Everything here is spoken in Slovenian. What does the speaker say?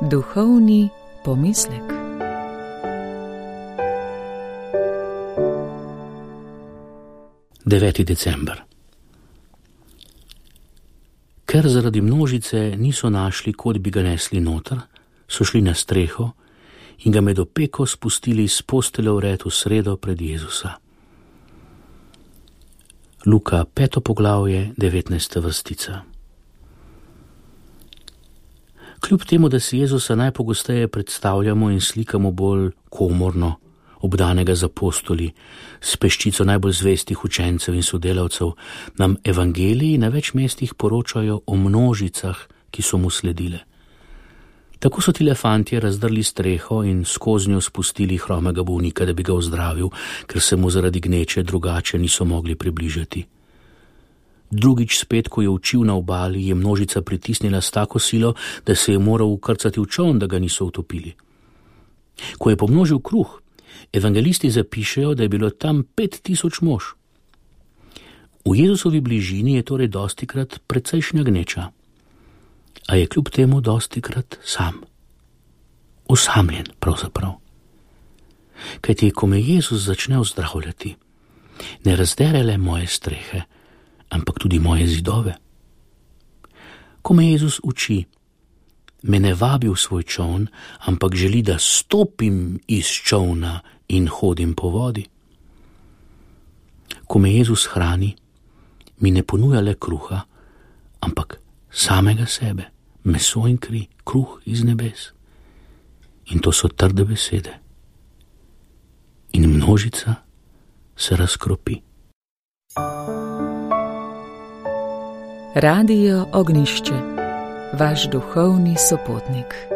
Duhovni pomislek. December. Ker zaradi množice niso našli, kod bi ga nesli noter, so šli na streho in ga med opeko spustili s postelje vred v sredo pred Jezusa. Luka 5. poglavje, 19. vrstica. Kljub temu, da si Jezusa najpogosteje predstavljamo in slikamo bolj komorno, obdanega z apostoli, s peščico najbolj zvestih učencev in sodelavcev, nam evangeliji na več mestih poročajo o množicah, ki so mu sledile. Tako so tile fantje razdrli streho in skoznjo spustili hromega bolnika, da bi ga ozdravil, ker se mu zaradi gneče drugače niso mogli približati. Drugič spet, ko je učil na obali, je množica pritisnila s tako silo, da se je moral ukrcati v čoln, da ga niso utopili. Ko je pomnožil kruh, evangelisti zapišejo, da je bilo tam 5000 mož. V Jezusovi bližini je torej dostikrat precejšnja gneča, a je kljub temu dostikrat sam. Osamljen pravzaprav. Kajti, ko me Jezus začne ozdravljati, ne razdere le moje strehe, ampak tudi moje zidove. Ko me Jezus uči, me ne vabi v svoj čoln, ampak želi, da stopim iz čolna in hodim po vodi. Ko me Jezus hrani, mi ne ponuja le kruha, ampak samega sebe, meso in kri, kruh iz nebes. In to so trde besede. In množica se razkropi. Radio Ognjišče, vaš duhovni sopotnik.